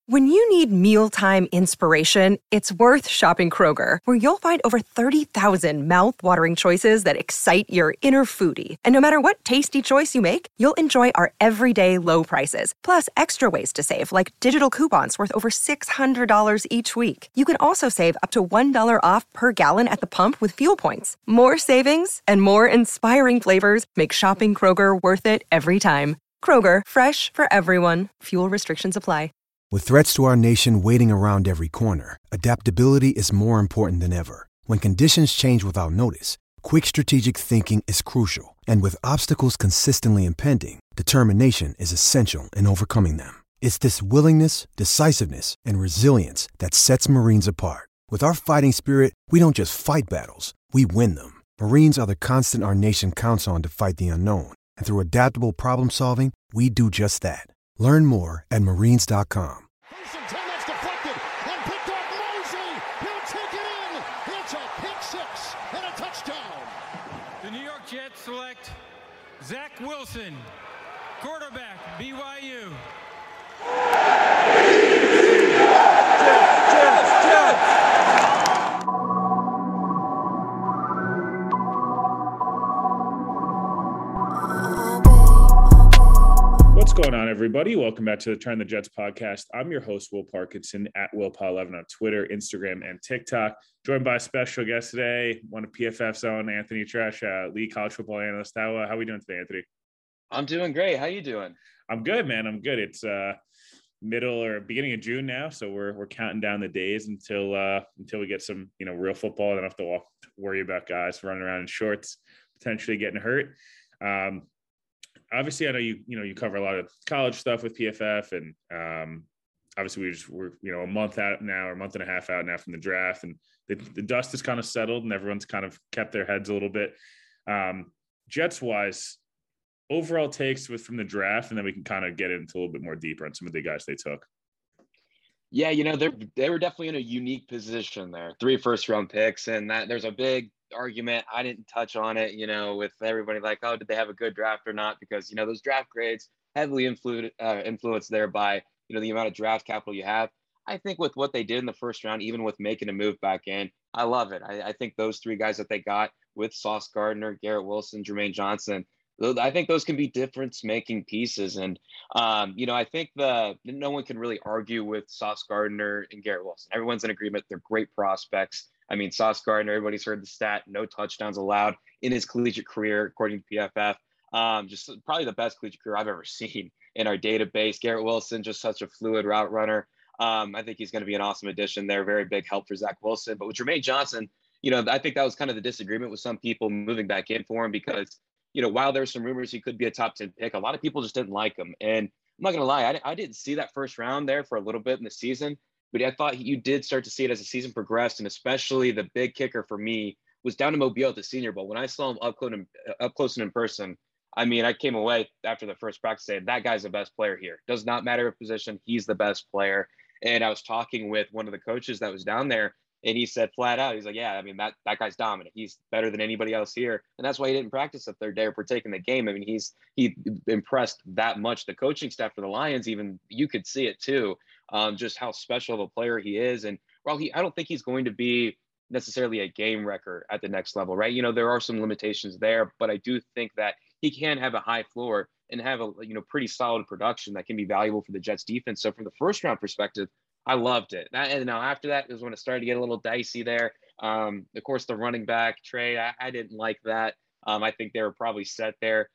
When you need mealtime inspiration, it's worth shopping Kroger, where you'll find over 30,000 mouth-watering choices that excite your inner foodie. And no matter what tasty choice you make, you'll enjoy our everyday low prices, plus extra ways to save, like digital coupons worth over $600 each week. You can also save up to $1 off per gallon at the pump with fuel points. More savings and more inspiring flavors make shopping Kroger worth it every time. Kroger, fresh for everyone. Fuel restrictions apply. With threats to our nation waiting around every corner, adaptability is more important than ever. When conditions change without notice, quick strategic thinking is crucial. And with obstacles consistently impending, determination is essential in overcoming them. It's this willingness, decisiveness, and resilience that sets Marines apart. With our fighting spirit, we don't just fight battles, we win them. Marines are the constant our nation counts on to fight the unknown. And through adaptable problem solving, we do just that. Learn more at marines.com. That's deflected and picked up Mosley. He'll take it in. It's a pick six and a touchdown. The New York Jets select Zach Wilson, quarterback, BYU. What's going on, everybody? Welcome back to the Turn the Jets podcast. I'm your host, Will Parkinson, at WillPaw11 on Twitter, Instagram, and TikTok. Joined by a special guest today, one of PFF's own, Anthony Tresh, lead college football analyst. How are we doing today, Anthony? I'm doing great. How you doing? I'm good, man. I'm good. It's middle or beginning of June now, so we're counting down the days until we get some real football. I don't have to worry about guys running around in shorts, potentially getting hurt. Obviously, I know you cover a lot of college stuff with PFF, and obviously we're a month out now, or a month and a half out now from the draft, and the dust is kind of settled, and everyone's kind of kept their heads a little bit. Jets wise, overall takes from the draft, and then we can kind of get into a little bit more deeper on some of the guys they took. Yeah, they were definitely in a unique position there. 3 first-round picks, and that there's a big argument. I didn't touch on it, with everybody like, oh, did they have a good draft or not? Because, those draft grades heavily influenced there by, the amount of draft capital you have. I think with what they did in the first round, even with making a move back in, I love it. I think those 3 guys that they got with Sauce Gardner, Garrett Wilson, Jermaine Johnson, I think those can be difference-making pieces. And, I think no one can really argue with Sauce Gardner and Garrett Wilson. Everyone's in agreement. They're great prospects. I mean, Sauce Gardner, everybody's heard the stat, no touchdowns allowed in his collegiate career, according to PFF. Just probably the best collegiate career I've ever seen in our database. Garrett Wilson, just such a fluid route runner. I think he's going to be an awesome addition there. Very big help for Zach Wilson. But with Jermaine Johnson, I think that was kind of the disagreement with some people moving back in for him because, while there's some rumors he could be a top 10 pick, a lot of people just didn't like him. And I'm not going to lie, I didn't see that first round there for a little bit in the season. But I thought you did start to see it as the season progressed, and especially the big kicker for me was down in Mobile at the Senior Bowl. When I saw him up close and in person, I mean, I came away after the first practice saying, that guy's the best player here. Does not matter what position, he's the best player. And I was talking with one of the coaches that was down there, and he said flat out, he's like, yeah, I mean, that guy's dominant. He's better than anybody else here. And that's why he didn't practice the third day or partake in the game. I mean, he impressed that much. The coaching staff for the Lions, even you could see it too. Just how special of a player he is. And while I don't think he's going to be necessarily a game wrecker at the next level, right? There are some limitations there, but I do think that he can have a high floor and have a, pretty solid production that can be valuable for the Jets defense. So from the first round perspective, I loved it. And now after that is when it started to get a little dicey there. Of course, the running back trade, I didn't like that. I think they were probably set there.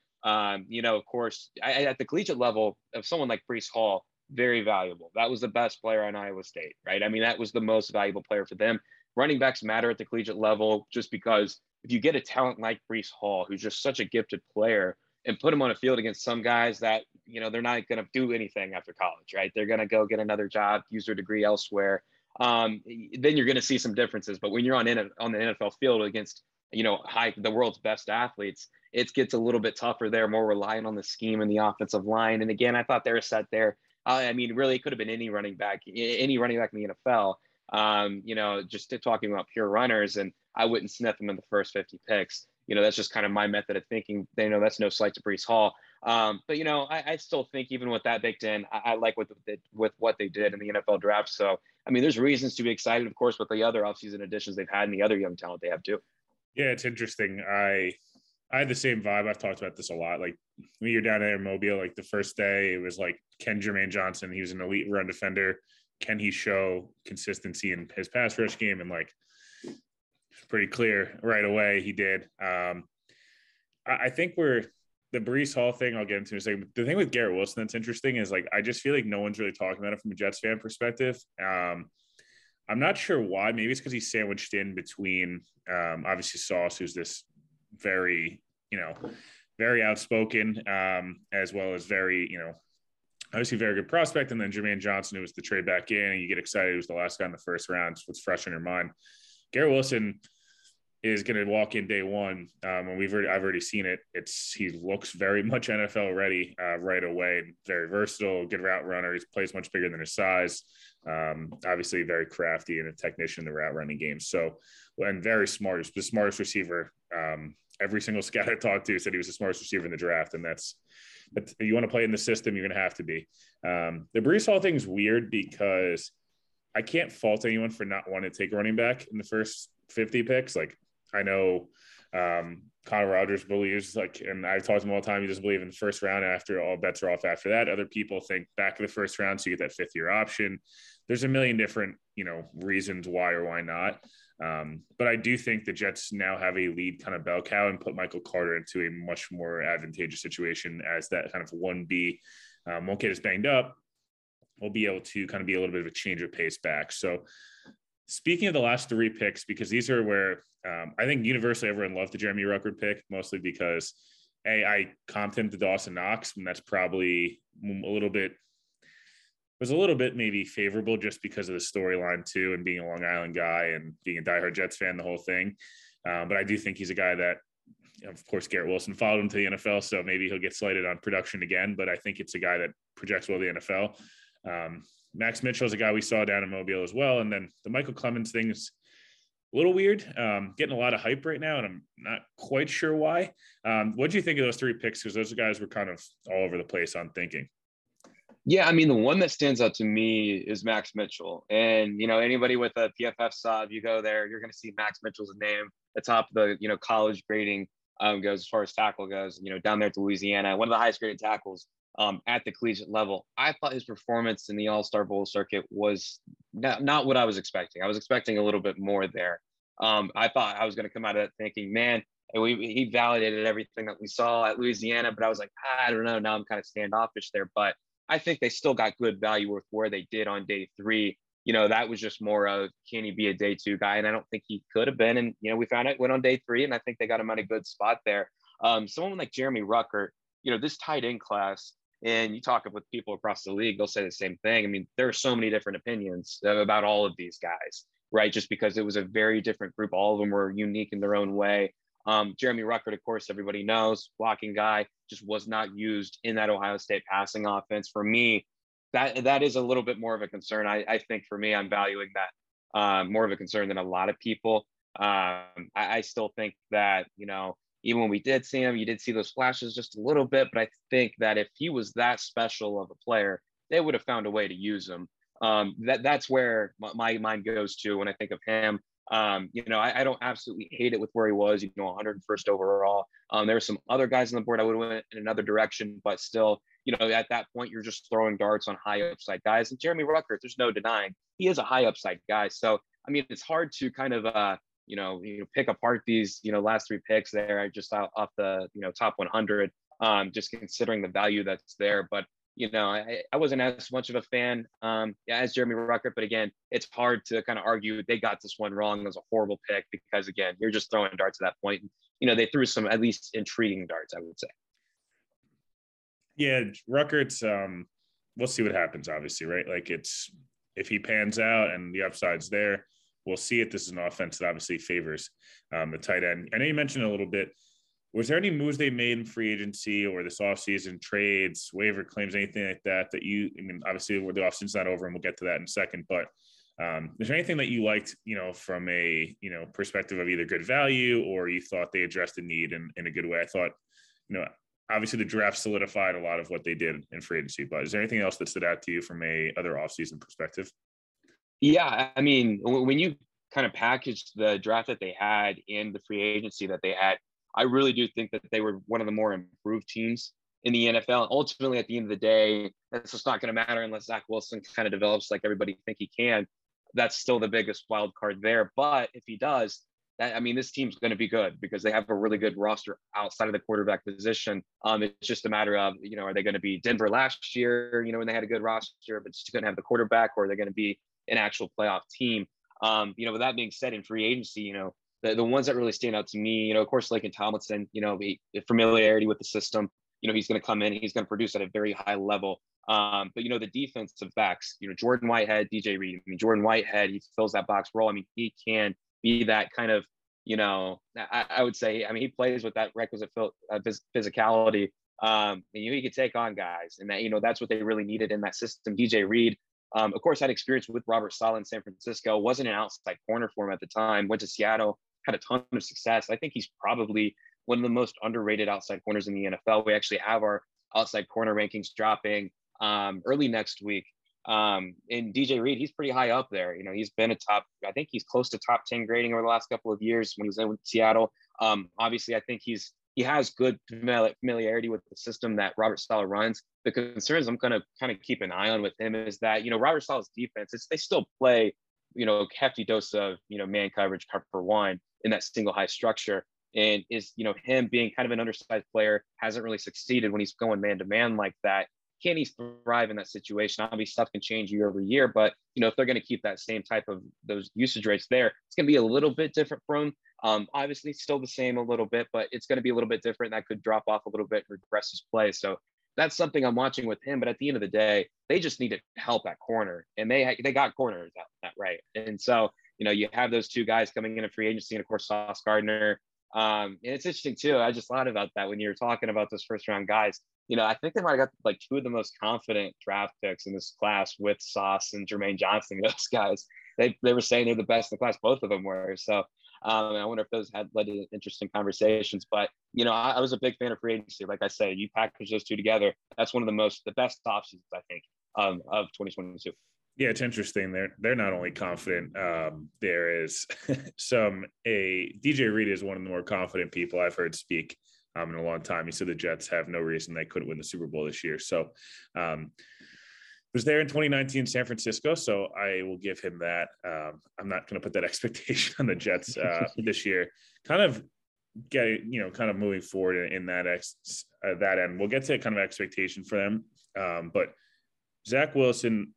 Of course, at the collegiate level of someone like Breece Hall, very valuable. That was the best player on Iowa State, right? I mean, that was the most valuable player for them. Running backs matter at the collegiate level just because if you get a talent like Breece Hall, who's just such a gifted player, and put him on a field against some guys that, they're not going to do anything after college, right? They're going to go get another job, use their degree elsewhere. Then you're going to see some differences. But when you're on the NFL field against, the world's best athletes, it gets a little bit tougher there, more reliant on the scheme and the offensive line. And again, I thought they were set there. I mean, really, it could have been any running back in the NFL. Just talking about pure runners, and I wouldn't sniff them in the first 50 picks. That's just kind of my method of thinking. That's no slight to Breece Hall. But I still think even with that baked in, I like with what they did in the NFL draft. So I mean, there's reasons to be excited, of course, with the other offseason additions they've had and the other young talent they have too. Yeah, it's interesting. I had the same vibe. I've talked about this a lot. Like when you're down there in Mobile, like the first day, it was like, can Jermaine Johnson, he was an elite run defender. Can he show consistency in his pass rush game? And like, it's pretty clear right away he did. I think the Breece Hall thing I'll get into in a second. The thing with Garrett Wilson that's interesting is like, I just feel like no one's really talking about it from a Jets fan perspective. I'm not sure why. Maybe it's because he's sandwiched in between obviously Sauce, who's this very, very outspoken, as well as very, obviously very good prospect. And then Jermaine Johnson, who was the trade back in, and you get excited. He was the last guy in the first round. It's what's fresh in your mind. Garrett Wilson is going to walk in day one. And I've already seen it. He looks very much NFL ready right away. Very versatile, good route runner. He plays much bigger than his size. Obviously very crafty and a technician in the route running game. So, and very smart. He's the smartest receiver. Every single scout I talked to said he was the smartest receiver in the draft. And that's you want to play in the system, you're going to have to be. The Breece Hall thing is weird because I can't fault anyone for not wanting to take a running back in the first 50 picks. Like, I know Connor Rogers believes, like, and I've talked to him all the time, he doesn't believe in the first round after all bets are off after that. Other people think back in the first round, so you get that fifth-year option. There's a million different, reasons why or why not. But I do think the Jets now have a lead kind of bell cow and put Michael Carter into a much more advantageous situation as that kind of 1B won't get as banged up. We'll be able to kind of be a little bit of a change of pace back. So speaking of the last three picks, because these are where I think universally everyone loved the Jeremy Ruckert pick, mostly because I comped him to Dawson Knox, and that's probably was a little bit maybe favorable just because of the storyline too, and being a Long Island guy and being a diehard Jets fan, the whole thing. But I do think he's a guy that, of course, Garrett Wilson followed him to the NFL, so maybe he'll get slighted on production again, but I think it's a guy that projects well the NFL. Max Mitchell is a guy we saw down in Mobile as well. And then the Michael Clemens thing is a little weird, getting a lot of hype right now, and I'm not quite sure why. What do you think of those three picks? Because those guys were kind of all over the place on thinking. Yeah, I mean, the one that stands out to me is Max Mitchell. And, anybody with a PFF sub, you go there, you're going to see Max Mitchell's name at top of the, college grading goes as far as tackle goes, down there to Louisiana, one of the highest graded tackles at the collegiate level. I thought his performance in the All-Star Bowl circuit was not what I was expecting. I was expecting a little bit more there. I thought I was going to come out of it thinking, man, he validated everything that we saw at Louisiana, but I was like, I don't know. Now I'm kind of standoffish there, but I think they still got good value with where they did on day three. That was just more of, can he be a day two guy? And I don't think he could have been. And, we found out went on day three, and I think they got him at a good spot there. Someone like Jeremy Ruckert, this tight end class, and you talk with people across the league, they'll say the same thing. I mean, there are so many different opinions about all of these guys, right? Just because it was a very different group. All of them were unique in their own way. Jeremy Ruckert, of course, everybody knows, blocking guy, just was not used in that Ohio State passing offense. For me, that is a little bit more of a concern. I think for me, I'm valuing that more of a concern than a lot of people. I still think that, even when we did see him, you did see those flashes just a little bit, but I think that if he was that special of a player, they would have found a way to use him. That's where my mind goes to when I think of him. I don't absolutely hate it with where he was, 101st overall. There were some other guys on the board I would have went in another direction, but still, at that point, you're just throwing darts on high upside guys. And Jeremy Ruckert, there's no denying he is a high upside guy. So, I mean, it's hard to kind of, pick apart these, last three picks there just off the, top 100, just considering the value that's there. But, I wasn't as much of a fan as Jeremy Ruckert, but again, it's hard to kind of argue they got this one wrong. It was a horrible pick because, again, you're just throwing darts at that point. They threw some at least intriguing darts, I would say. Yeah, Ruckert's, we'll see what happens, obviously, right? Like, if he pans out and the upside's there, we'll see it. This is an offense that obviously favors the tight end. I know you mentioned a little bit. Was there any moves they made in free agency or this offseason, trades, waiver claims, anything like that obviously the offseason's not over and we'll get to that in a second, but is there anything that you liked, from a, perspective of either good value or you thought they addressed the need in a good way? I thought, obviously the draft solidified a lot of what they did in free agency, but is there anything else that stood out to you from a other offseason perspective? Yeah, I mean, when you kind of packaged the draft that they had and the free agency that they had, I really do think that they were one of the more improved teams in the NFL. And ultimately, at the end of the day, it's just not going to matter unless Zach Wilson kind of develops like everybody think he can. That's still the biggest wild card there. But if he does, that, I mean, this team's going to be good because they have a really good roster outside of the quarterback position. It's just a matter of, are they going to be Denver last year, when they had a good roster, but just going to have the quarterback, or are they going to be an actual playoff team? With that being said, in free agency, the ones that really stand out to me, of course, Laken Tomlinson, the familiarity with the system, he's going to come in, he's going to produce at a very high level. But, the defensive backs, Jordan Whitehead, DJ Reed. I mean, Jordan Whitehead, he fills that box role. I mean, he can be that kind of, I would say, I mean, he plays with that requisite physicality. He could take on guys, and that, that's what they really needed in that system. DJ Reed, of course, had experience with Robert Saleh in San Francisco, wasn't an outside corner for him at the time, went to Seattle, had a ton of success. I think he's probably one of the most underrated outside corners in the NFL. We actually have our outside corner rankings dropping early next week. And DJ Reed, he's pretty high up there. He's been I think he's close to top 10 grading over the last couple of years when he was in with Seattle. Obviously, I think he has good familiarity with the system that Robert Saleh runs. The concerns I'm going to kind of keep an eye on with him is that, Robert Saleh's defense, they still play, a hefty dose of, man coverage, cover one in that single high structure. And is, him being kind of an undersized player hasn't really succeeded when he's going man to man like that. Can he thrive in that situation? Obviously, stuff can change year over year, but if they're going to keep that same type of those usage rates there, it's going to be a little bit different from obviously still the same a little bit, but it's going to be a little bit different. That could drop off a little bit and regress his play. So that's something I'm watching with him. But at the end of the day, they just needed help at corner, and they got corners that right. And so you have those two guys coming in free agency, and of course Sauce Gardner. And it's interesting too. I just thought about that when you were talking about those first round guys. I think they might have got like two of the most confident draft picks in this class with Sauce and Jermaine Johnson. Those guys, they were saying they're the best in the class. Both of them were. So I wonder if those had led to interesting conversations. But I was a big fan of free agency. Like I say, you package those two together, that's one of the best options I think of 2022. Yeah, it's interesting. They're not only confident. There is DJ Reed is one of the more confident people I've heard speak in a long time. He said the Jets have no reason they couldn't win the Super Bowl this year. So was there in 2019 San Francisco, so I will give him that. I'm not going to put that expectation on the Jets this year. Kind of moving forward in that end. We'll get to kind of expectation for them. But Zach Wilson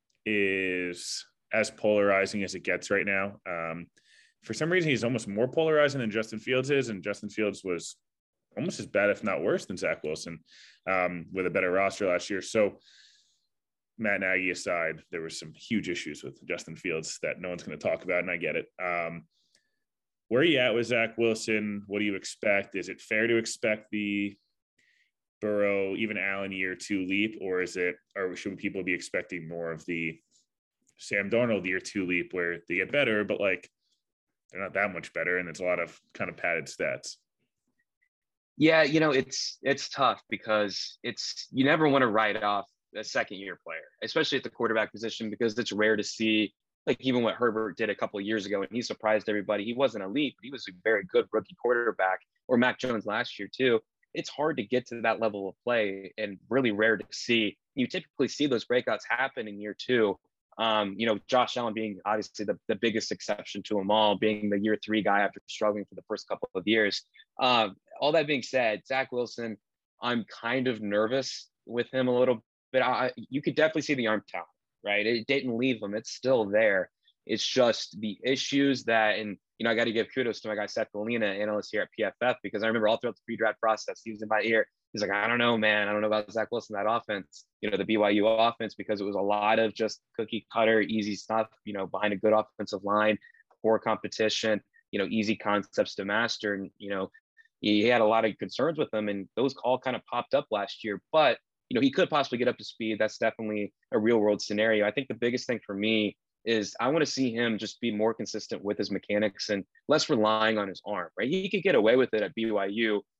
is as polarizing as it gets right now. For some reason, he's almost more polarizing than Justin Fields is, and Justin Fields was almost as bad, if not worse, than Zach Wilson with a better roster last year. So Matt Nagy aside, there were some huge issues with Justin Fields that no one's going to talk about, and I get it. Where are you at with Zach Wilson? What do you expect? Is it fair to expect the Burrow, even Allen year 2 leap, or should people be expecting more of the Sam Darnold year 2 leap where they get better, but like they're not that much better, and it's a lot of kind of padded stats? Yeah, it's tough because you never want to write off a second-year player, especially at the quarterback position, because it's rare to see, like even what Herbert did a couple of years ago, and he surprised everybody. He wasn't elite, but he was a very good rookie quarterback, or Mac Jones last year too. It's hard to get to that level of play and really rare to see. You typically see those breakouts happen in year 2. Josh Allen being obviously the biggest exception to them all, being the year 3 guy after struggling for the first couple of years. All that being said, Zach Wilson, I'm kind of nervous with him a little bit. You could definitely see the arm talent, right? It didn't leave him. It's still there. It's just the issues that, and I got to give kudos to my guy Seth Galina, analyst here at PFF, because I remember all throughout the pre-draft process, he was in my ear. He's like, I don't know, man. I don't know about Zach Wilson, that offense, the BYU offense, because it was a lot of just cookie cutter, easy stuff, behind a good offensive line, poor competition, easy concepts to master. And, he had a lot of concerns with them, and those all kind of popped up last year. But, he could possibly get up to speed. That's definitely a real world scenario. I think the biggest thing for me is I want to see him just be more consistent with his mechanics and less relying on his arm, right? He could get away with it at BYU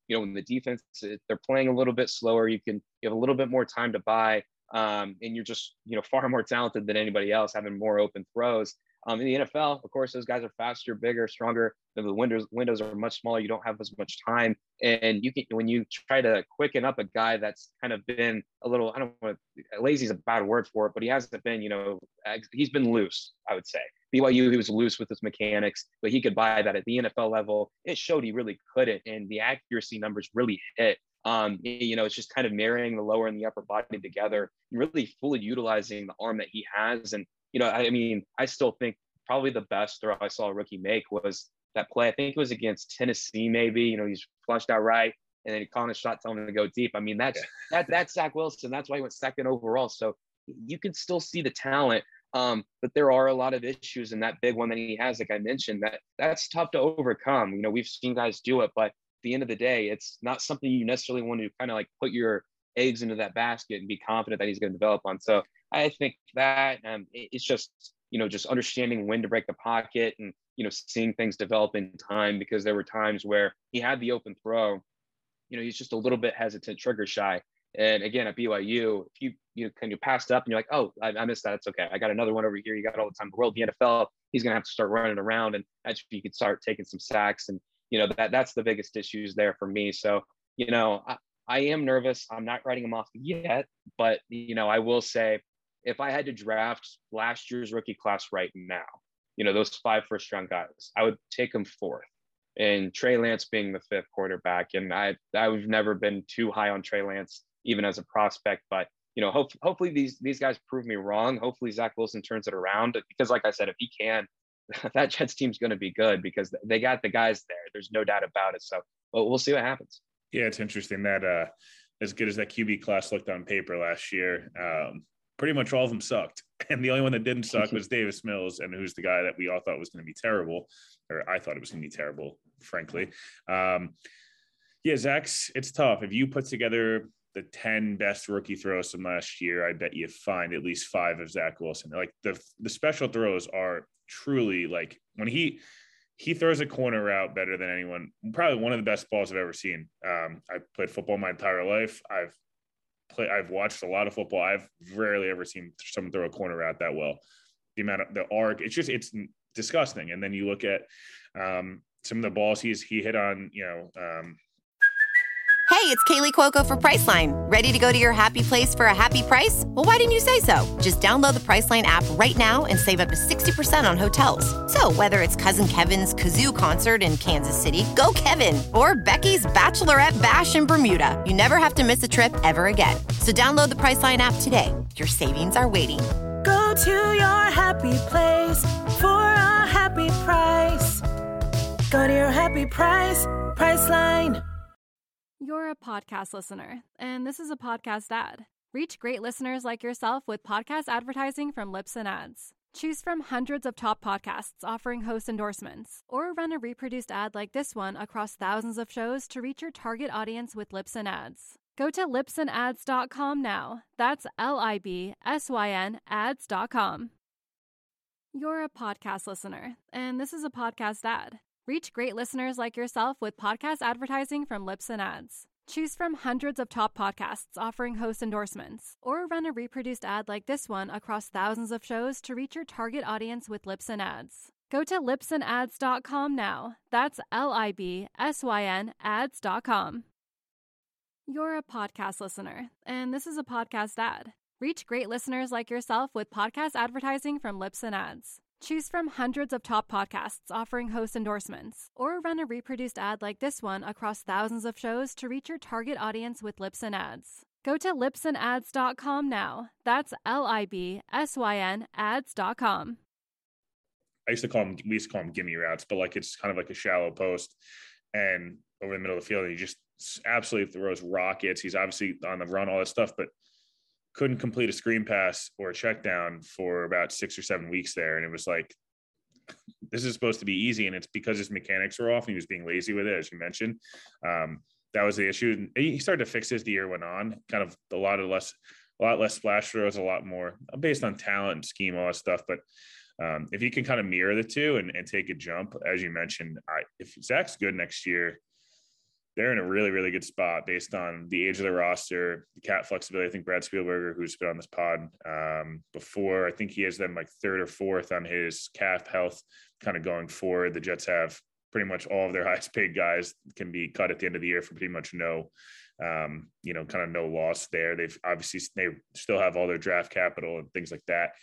you know, when the defense, they're playing a little bit slower, you have a little bit more time to buy. And you're just, you know, far more talented than anybody else, having more open throws. In the NFL, of course, those guys are faster, bigger, stronger. The windows are much smaller. You don't have as much time, and when you try to quicken up a guy that's kind of been a little, I don't want to, lazy is a bad word for it, but he hasn't been, you know, he's been loose. I would say BYU, he was loose with his mechanics, but he could buy that at the NFL level. It showed he really couldn't, and the accuracy numbers really hit. You know, it's just kind of marrying the lower and the upper body together and really fully utilizing the arm that he has. And you know, I mean, I still think probably the best throw I saw a rookie make was that play. I think it was against Tennessee, maybe. You know, he's flushed out right, and then he caught a shot telling him to go deep. I mean, that's Zach Wilson. That's why he went second overall. So you can still see the talent, but there are a lot of issues in that big one that he has. Like I mentioned, that's tough to overcome. You know, we've seen guys do it, but at the end of the day, it's not something you necessarily want to kind of like put your eggs into that basket and be confident that he's going to develop on. So I think that it's just, you know, just understanding when to break the pocket and, you know, seeing things develop in time, because there were times where he had the open throw, you know, he's just a little bit hesitant, trigger shy. And again, at BYU, if you passed up and you're like, oh, I missed that. It's okay. I got another one over here. You got all the time in the world. The NFL, he's going to have to start running around, and that's you could start taking some sacks. And, you know, that's the biggest issues there for me. So, you know, I am nervous. I'm not writing him off yet, but, you know, I will say, if I had to draft last year's rookie class right now, you know, those 5 first-round guys, I would take them 4th, and Trey Lance being the 5th quarterback. And I've never been too high on Trey Lance, even as a prospect. But, you know, hopefully these guys prove me wrong. Hopefully Zach Wilson turns it around, because like I said, if he can, that Jets team's going to be good, because they got the guys there. There's no doubt about it. So we'll see what happens. Yeah, it's interesting that as good as that QB class looked on paper last year, pretty much all of them sucked. And the only one that didn't suck was Davis Mills, and who's the guy that we all thought was going to be terrible, or I thought it was going to be terrible, frankly. Yeah, Zach's, it's tough. If you put together the 10 best rookie throws from last year, I bet you find at least 5 of Zach Wilson. Like the special throws are truly, like, when he throws a corner route better than anyone, probably one of the best balls I've ever seen. I've played football my entire life. I've watched a lot of football. I've rarely ever seen someone throw a corner route that well. The amount of the arc, it's disgusting. And then you look at some of the balls he hit on, you know. Hey, it's Kaylee Cuoco for Priceline. Ready to go to your happy place for a happy price? Well, why didn't you say so? Just download the Priceline app right now and save up to 60% on hotels. So whether it's Cousin Kevin's Kazoo concert in Kansas City, go Kevin, or Becky's Bachelorette Bash in Bermuda, you never have to miss a trip ever again. So download the Priceline app today. Your savings are waiting. Go to your happy place for a happy price. Go to your happy price, Priceline. You're a podcast listener, and this is a podcast ad. Reach great listeners like yourself with podcast advertising from Libsyn Ads. Choose from hundreds of top podcasts offering host endorsements, or run a reproduced ad like this one across thousands of shows to reach your target audience with Libsyn Ads. Go to libsynads.com now. That's LIBSYN ads.com. You're a podcast listener, and this is a podcast ad. Reach great listeners like yourself with podcast advertising from Libsyn Ads. Choose from hundreds of top podcasts offering host endorsements, or run a reproduced ad like this one across thousands of shows to reach your target audience with Libsyn Ads. Go to libsynads.com now. That's LIBSYN ads.com. You're a podcast listener, and this is a podcast ad. Reach great listeners like yourself with podcast advertising from Libsyn Ads. Choose from hundreds of top podcasts offering host endorsements, or run a reproduced ad like this one across thousands of shows to reach your target audience with Libsyn Ads. Go to libsynads.com now. That's LIBSYN ads.com. We used to call them gimme routes, but like it's kind of like a shallow post and over the middle of the field, and he just absolutely throws rockets. He's obviously on the run, all that stuff, but couldn't complete a screen pass or a check down for about 6 or 7 weeks there. And it was like, this is supposed to be easy. And it's because his mechanics were off and he was being lazy with it, as you mentioned. That was the issue. And he started to fix it as the year went on, kind of a lot less splash throws, a lot more based on talent and scheme, all that stuff. But if you can kind of mirror the two and take a jump, as you mentioned, if Zach's good next year, they're in a really, really good spot based on the age of the roster, the cap flexibility. I think Brad Spielberger, who's been on this pod before, I think he has them like third or fourth on his cap health kind of going forward. The Jets have pretty much all of their highest paid guys can be cut at the end of the year for pretty much no no loss there. They still have all their draft capital and things like that.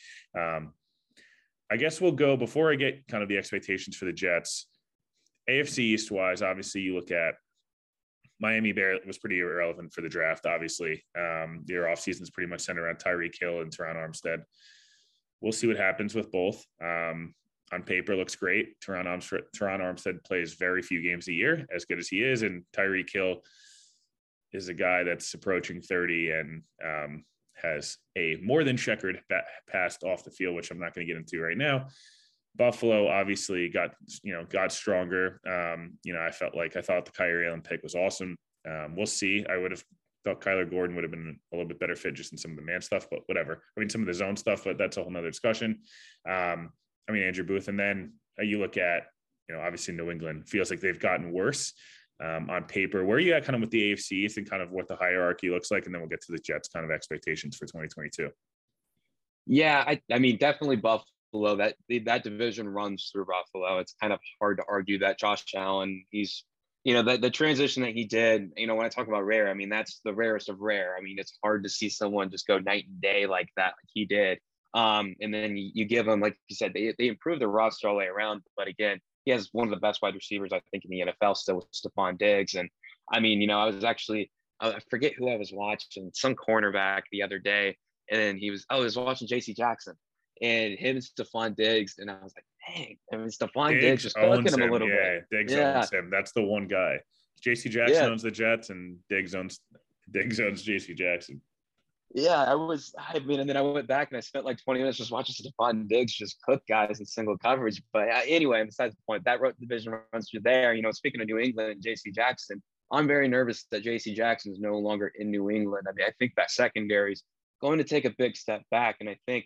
I guess we'll go, before I get kind of the expectations for the Jets, AFC East wise, obviously you look at Miami was pretty irrelevant for the draft, obviously. Their offseason is pretty much centered around Tyreek Hill and Teron Armstead. We'll see what happens with both. On paper, looks great. Teron Armstead plays very few games a year, as good as he is, and Tyreek Hill is a guy that's approaching 30 and has a more than checkered past off the field, which I'm not going to get into right now. Buffalo obviously got stronger. I thought the Kyrie Allen pick was awesome. We'll see. I would have thought Kyler Gordon would have been a little bit better fit just in some of the man stuff, but whatever. I mean, some of the zone stuff, but that's a whole nother discussion. Andrew Booth. And then you look at, obviously New England feels like they've gotten worse on paper. Where are you at kind of with the AFC East and kind of what the hierarchy looks like? And then we'll get to the Jets kind of expectations for 2022. Yeah, I mean, definitely Buffalo. That division runs through Buffalo. It's kind of hard to argue that Josh Allen, he's, the transition that he did, when I talk about rare, I mean, that's the rarest of rare. I mean, it's hard to see someone just go night and day like that, like he did. And then you give him, like you said, they improved the roster all the way around. But again, he has one of the best wide receivers, I think, in the NFL still, with Stephon Diggs. And I mean, I forget who I was watching, some cornerback the other day. And I was watching JC Jackson and him and Stephon Diggs. And I was like, dang, Stephon Diggs just cooking him a little bit. Diggs owns him. That's the one guy. JC Jackson owns the Jets, and Diggs owns JC Jackson. Yeah, and then I went back and I spent like 20 minutes just watching Stephon Diggs just cook guys in single coverage. But anyway, besides the point, that division runs through there. Speaking of New England and JC Jackson, I'm very nervous that JC Jackson is no longer in New England. I mean, I think that secondary is going to take a big step back. And I think,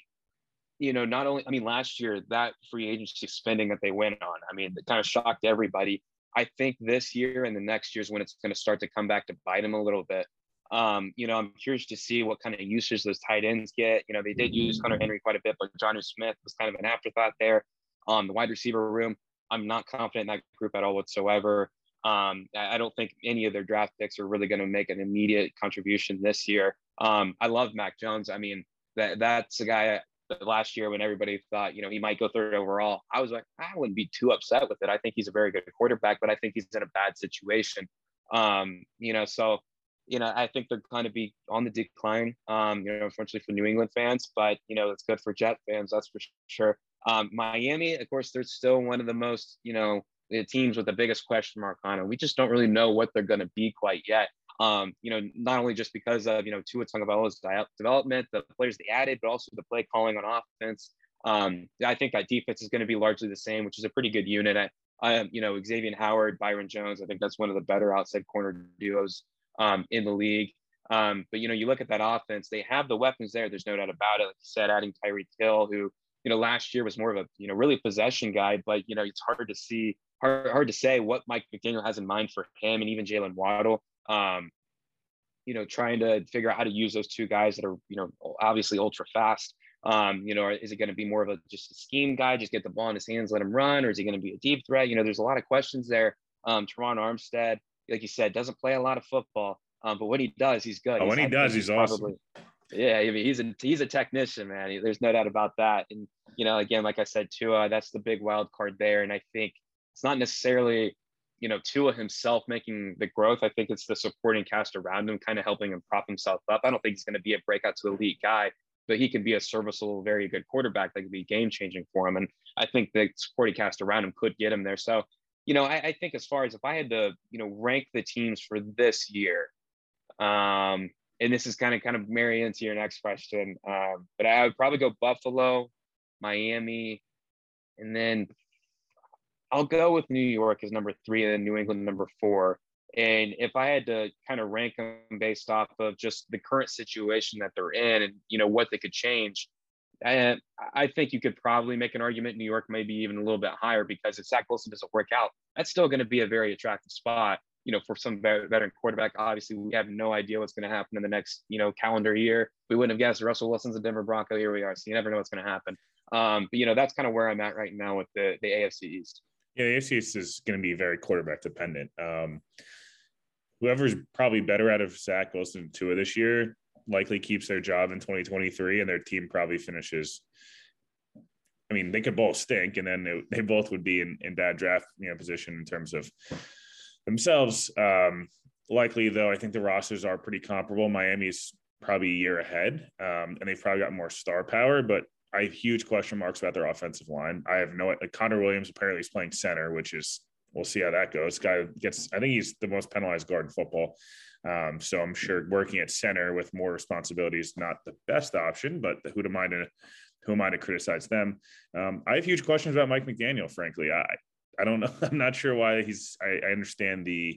last year, that free agency spending that they went on, I mean, it kind of shocked everybody. I think this year and the next year is when it's going to start to come back to bite them a little bit. I'm curious to see what kind of usage those tight ends get. They did use Hunter Henry quite a bit, but Jonnu Smith was kind of an afterthought there. The wide receiver room, I'm not confident in that group at all whatsoever. I don't think any of their draft picks are really going to make an immediate contribution this year. I love Mac Jones. I mean, that's a guy that last year when everybody thought, he might go third overall, I was like, I wouldn't be too upset with it. I think he's a very good quarterback, but I think he's in a bad situation. I think they're kind of be on the decline, unfortunately for New England fans, but, it's good for Jet fans, that's for sure. Miami, of course, they're still one of the most, the teams with the biggest question mark on it. We just don't really know what they're going to be quite yet. Not only just because of, Tua Tagovailoa's development, the players they added, but also the play calling on offense. I think that defense is going to be largely the same, which is a pretty good unit. Xavier Howard, Byron Jones, I think that's one of the better outside corner duos in the league. But you look at that offense, they have the weapons there. There's no doubt about it. Like you said, adding Tyreek Hill, who, last year was more of a, really possession guy, but, it's hard to say what Mike McDaniel has in mind for him, and even Jalen Waddle, trying to figure out how to use those two guys that are, obviously ultra fast. Is it going to be more of just a scheme guy, just get the ball in his hands, let him run, or is he going to be a deep threat? There's a lot of questions there. Teron Armstead, like you said, doesn't play a lot of football, but when he does, he's good. When he does, he's awesome. Yeah, I mean, he's a technician, man. There's no doubt about that. And again, like I said, Tua, that's the big wild card there. And I think it's not necessarily, Tua himself making the growth. I think it's the supporting cast around him, kind of helping him prop himself up. I don't think he's going to be a breakout to elite guy, but he can be a serviceable, very good quarterback that could be game changing for him. And I think the supporting cast around him could get him there. So, I think as far as if I had to, rank the teams for this year, and this is kind of marry into your next question, but I would probably go Buffalo, Miami, and then I'll go with New York as number 3 and then New England number 4. And if I had to kind of rank them based off of just the current situation that they're in and, what they could change, I think you could probably make an argument New York maybe even a little bit higher, because if Zach Wilson doesn't work out, that's still going to be a very attractive spot. for some veteran quarterback. Obviously, we have no idea what's going to happen in the next, calendar year. We wouldn't have guessed Russell Wilson's a Denver Bronco. Here we are. So you never know what's going to happen. But, that's kind of where I'm at right now with the AFC East. Yeah, the AFC East is going to be very quarterback dependent. Whoever's probably better out of Zach Wilson and Tua this year likely keeps their job in 2023, and their team probably finishes. I mean, they could both stink, and then they both would be in bad draft position in terms of themselves. Likely, though, I think the rosters are pretty comparable. Miami's probably a year ahead, and they've probably got more star power, but I have huge question marks about their offensive line. I have Connor Williams apparently is playing center, which is, we'll see how that goes. Guy I think he's the most penalized guard in football. So I'm sure working at center with more responsibility is not the best option, but who am I to criticize them? I have huge questions about Mike McDaniel, frankly. I don't know. I'm not sure why I understand the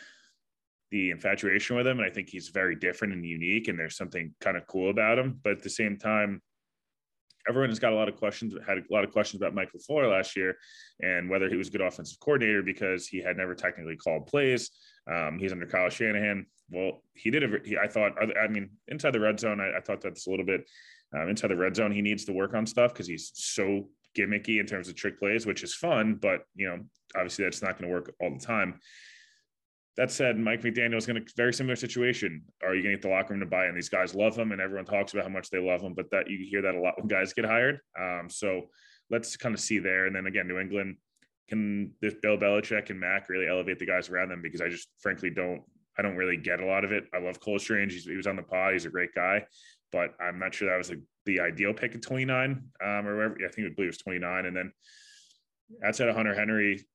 infatuation with him. And I think he's very different and unique, and there's something kind of cool about him. But at the same time, everyone has got a lot of questions about Mike LaFleur last year and whether he was a good offensive coordinator because he had never technically called plays. He's under Kyle Shanahan. Well, inside the red zone, I talked about this a little bit. Inside the red zone, he needs to work on stuff because he's so gimmicky in terms of trick plays, which is fun, but obviously that's not going to work all the time. That said, Mike McDaniel is going to very similar situation. Are you going to get the locker room to buy in? These guys love him, and everyone talks about how much they love him, but that you hear that a lot when guys get hired. So let's kind of see there. And then again, New England, can this Bill Belichick and Mac really elevate the guys around them? Because I just frankly don't really get a lot of it. I love Cole Strange. He was on the pod. He's a great guy, but I'm not sure that was the ideal pick at 29 or whatever. I think I believe it was 29. And then outside of Hunter Henry,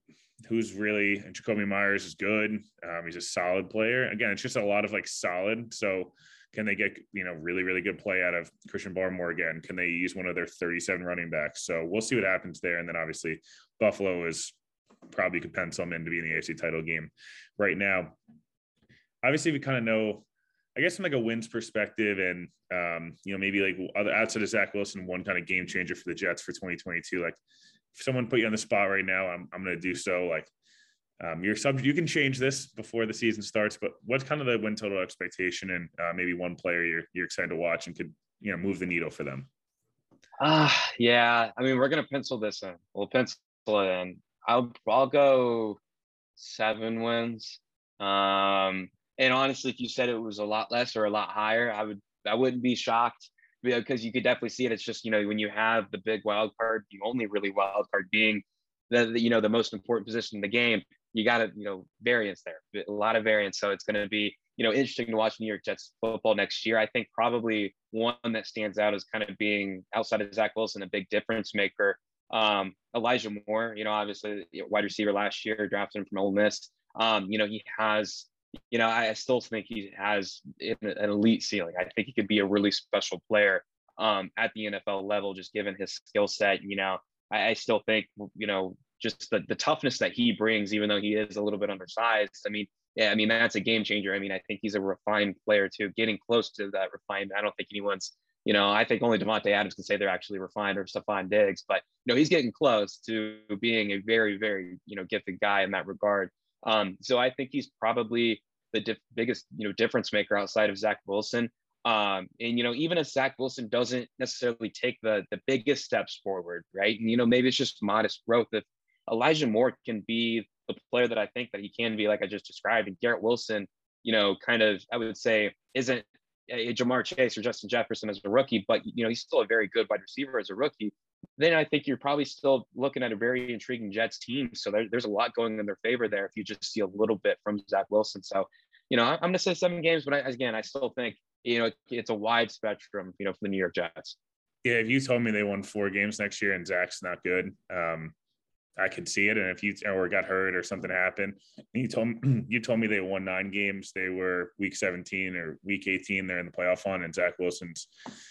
and Jacoby Myers is good. He's a solid player. Again, it's just a lot of solid. So can they get, really, really good play out of Christian Barmore again? Can they use one of their 37 running backs? So we'll see what happens there. And then obviously Buffalo is probably could pencil them in to be in the AFC title game right now. Obviously we kind of know, I guess from a wins perspective and, maybe outside of Zach Wilson, one kind of game changer for the Jets for 2022, if someone put you on the spot right now, I'm going to do so. You can change this before the season starts, but what's kind of the win total expectation and maybe one player you're excited to watch and could, move the needle for them? Yeah. I mean, we're going to pencil this in. We'll pencil it in. I'll go 7 wins. And honestly, if you said it was a lot less or a lot higher, I wouldn't be shocked. Because you could definitely see it. It's just, when you have the big wild card, the only really wild card being the most important position in the game, you got to, variance there, a lot of variance. So it's going to be, interesting to watch New York Jets football next year. I think probably one that stands out as kind of being outside of Zach Wilson, a big difference maker. Elijah Moore, obviously wide receiver last year, drafted him from Ole Miss. He has, I still think he has an elite ceiling. I think he could be a really special player at the NFL level, just given his skill set. I still think, just the toughness that he brings, even though he is a little bit undersized. That's a game changer. I think he's a refined player too, getting close to that refinement. I don't think anyone's, I think only Devontae Adams can say they're actually refined, or Stephon Diggs, but he's getting close to being a very, very, gifted guy in that regard. So I think he's probably the biggest, difference maker outside of Zach Wilson. And, even if Zach Wilson doesn't necessarily take the biggest steps forward, right? And, maybe it's just modest growth. If Elijah Moore can be the player that I think that he can be, like I just described, and Garrett Wilson, kind of, I would say, isn't a Jamar Chase or Justin Jefferson as a rookie, but, he's still a very good wide receiver as a rookie, then I think you're probably still looking at a very intriguing Jets team. So there's a lot going in their favor there if you just see a little bit from Zach Wilson. So, I'm going to say 7 games, but I still think, it's a wide spectrum, for the New York Jets. Yeah, if you told me they won 4 games next year and Zach's not good, I could see it. And if you got hurt or something happened, and you told me they won 9 games, they were week 17 or week 18, they're in the playoff hunt, and Zach Wilson's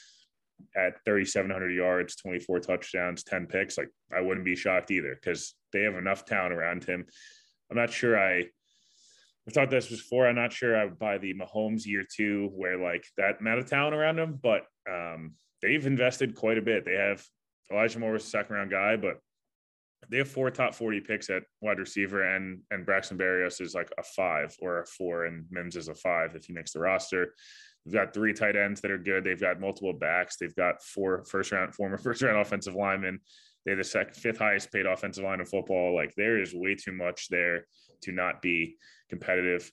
at 3,700 yards, 24 touchdowns, 10 picks, I wouldn't be shocked either, because they have enough talent around him. I'm not sure I've thought this before. I'm not sure I would buy the Mahomes year 2 where that amount of talent around him, but they've invested quite a bit. They have Elijah Moore was a 2nd round guy, but they have 4 top 40 picks at wide receiver, and Braxton Berrios is like a 5 or a 4, and Mims is a 5 if he makes the roster. They've got 3 tight ends that are good. They've got multiple backs. They've got 4 former first round offensive linemen. They're the 5th highest paid offensive line in football. Like, there is way too much there to not be competitive.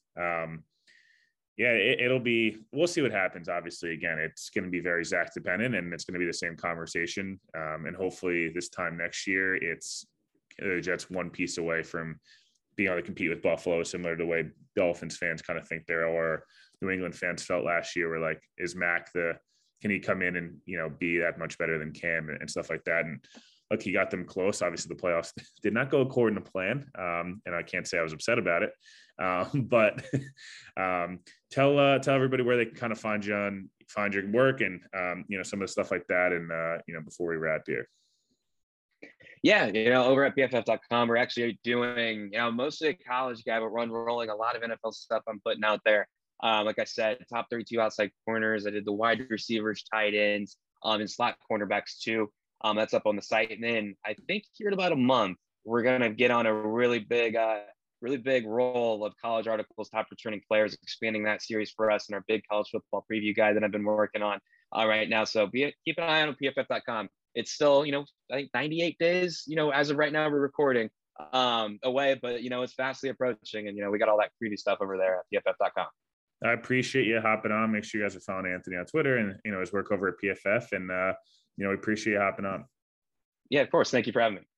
It'll be, we'll see what happens. Obviously, again, it's going to be very Zach dependent, and it's going to be the same conversation. And hopefully this time next year, it's the Jets one piece away from being able to compete with Buffalo, similar to the way Dolphins fans kind of think there, or New England fans felt last year, where like, is Mac can he come in and, be that much better than Cam and stuff like that? And look, he got them close. Obviously the playoffs did not go according to plan. And I can't say I was upset about it. But tell everybody where they can kind of find your work and, some of the stuff like that. And, before we wrap here. Yeah, over at PFF.com, we're actually doing, mostly a college guy, but rolling a lot of NFL stuff I'm putting out there. Like I said, top 32 outside corners. I did the wide receivers, tight ends, and slot cornerbacks too. That's up on the site. And then I think here in about a month, we're going to get on a really big roll of college articles, top returning players, expanding that series for us and our big college football preview guide that I've been working on right now. So keep an eye on PFF.com. It's still, I think 98 days, as of right now, we're recording away, but, it's fastly approaching. And, we got all that preview stuff over there at PFF.com. I appreciate you hopping on. Make sure you guys are following Anthony on Twitter and, his work over at PFF. And, we appreciate you hopping on. Yeah, of course. Thank you for having me.